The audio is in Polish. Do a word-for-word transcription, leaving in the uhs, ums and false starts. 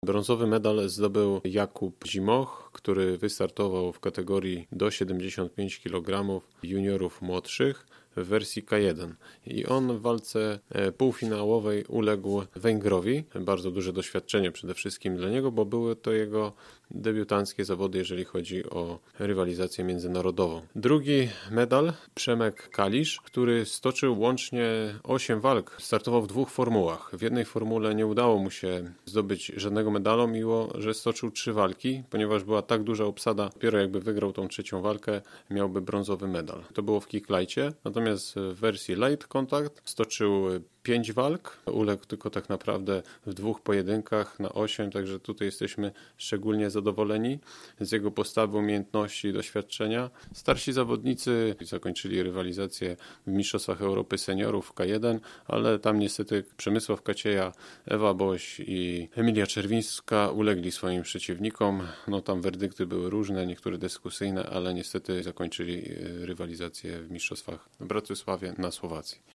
Brązowy medal zdobył Jakub Zimoch, który wystartował w kategorii do siedemdziesiąt pięć kilogramów juniorów młodszych w wersji K jeden. I on w walce półfinałowej uległ Węgrowi. Bardzo duże doświadczenie przede wszystkim dla niego, bo były to jego debiutanckie zawody, jeżeli chodzi o rywalizację międzynarodową. Drugi medal Przemek Kalisz, który stoczył łącznie osiem walk. Startował w dwóch formułach. W jednej formule nie udało mu się zdobyć żadnego medalu, mimo że stoczył trzy walki, ponieważ była tak duża obsada. Dopiero jakby wygrał tą trzecią walkę, miałby brązowy medal. To było w kicklightie, natomiast w wersji light contact stoczył pięć walk, uległ tylko tak naprawdę w dwóch pojedynkach na osiem, także tutaj jesteśmy szczególnie zadowoleni z jego postawy, umiejętności i doświadczenia. Starsi zawodnicy zakończyli rywalizację w Mistrzostwach Europy Seniorów K jeden, ale tam niestety Przemysław Kacieja, Ewa Boś i Emilia Czerwińska ulegli swoim przeciwnikom. No tam werdykty były różne, niektóre dyskusyjne, ale niestety zakończyli rywalizację w Mistrzostwach w Bratysławie na Słowacji.